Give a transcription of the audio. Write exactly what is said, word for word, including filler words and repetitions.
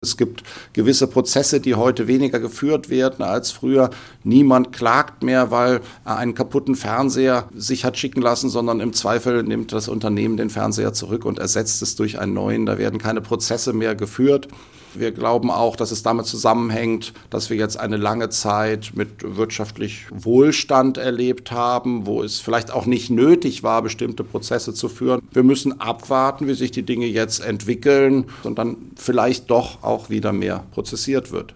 Es gibt gewisse Prozesse, die heute weniger geführt werden als früher. Niemand klagt mehr, weil er einen kaputten Fernseher sich hat schicken lassen, sondern im Zweifel nimmt das Unternehmen den Fernseher zurück und ersetzt es durch einen neuen. Da werden keine Prozesse mehr geführt. Wir glauben auch, dass es damit zusammenhängt, dass wir jetzt eine lange Zeit mit wirtschaftlich Wohlstand erlebt haben, wo es vielleicht auch nicht nötig war, bestimmte Prozesse zu führen. Wir müssen abwarten, wie sich die Dinge jetzt entwickeln und dann vielleicht doch auch wieder mehr prozessiert wird.